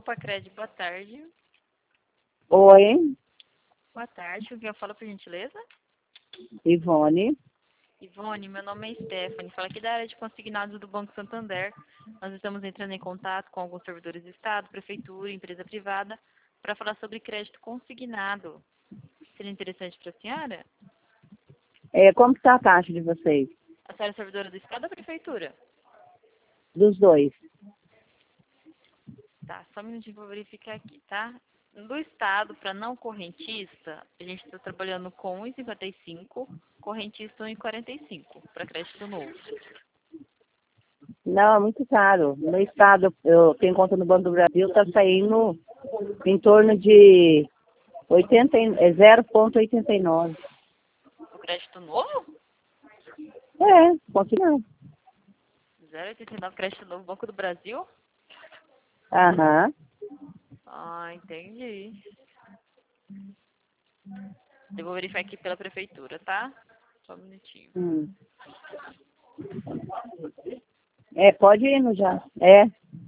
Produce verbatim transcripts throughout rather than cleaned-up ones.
Copa Cred, boa tarde. Oi, Boa tarde, o que eu falo por gentileza? Ivone. Ivone, meu nome é Stephanie, falo aqui da área de consignados do Banco Santander. Nós estamos entrando em contato com alguns servidores do Estado, Prefeitura, empresa privada, para falar sobre crédito consignado. Seria interessante para a senhora? É, como está a taxa de vocês? A senhora é servidora do Estado ou da Prefeitura? Dos dois. Tá, só um minutinho para verificar aqui, tá? Do Estado, para não correntista, a gente está trabalhando com um vírgula cinquenta e cinco, correntista um vírgula quarenta e cinco, para crédito novo. Não, é muito caro. No estado, eu tenho conta no Banco do Brasil, está saindo em torno de oitenta, e- é zero vírgula oitenta e nove. O crédito novo? É, continua. zero vírgula oitenta e nove crédito novo, Banco do Brasil? Aham. Ah, entendi. Eu vou verificar aqui pela Prefeitura, tá? Só um minutinho. Hum. É, pode ir no já. É.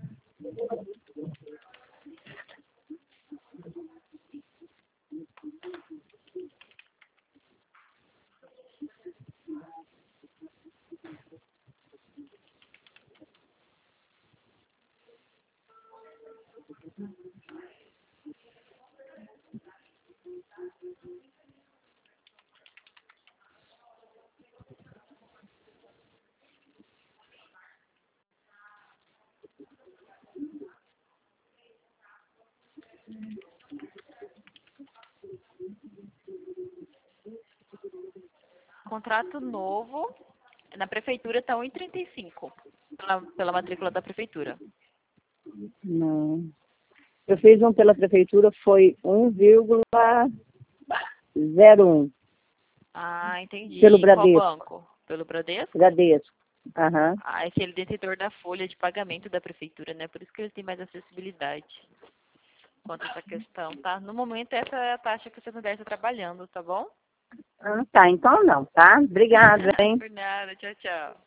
Contrato novo, na Prefeitura está um vírgula trinta e cinco, pela, pela matrícula da Prefeitura. Não. Eu fiz um pela prefeitura, foi um vírgula zero um. Ah, entendi. Pelo Em qual Bradesco. banco? Pelo Bradesco? Bradesco. Aham. Ah, esse é ele detentor da folha de pagamento da Prefeitura, né? Por isso que ele tem mais acessibilidade quanto a essa questão, tá? No momento, essa é a taxa que o Santander está trabalhando, tá bom? Ah, tá, então não, tá? Obrigada, hein? Por nada, tchau, tchau.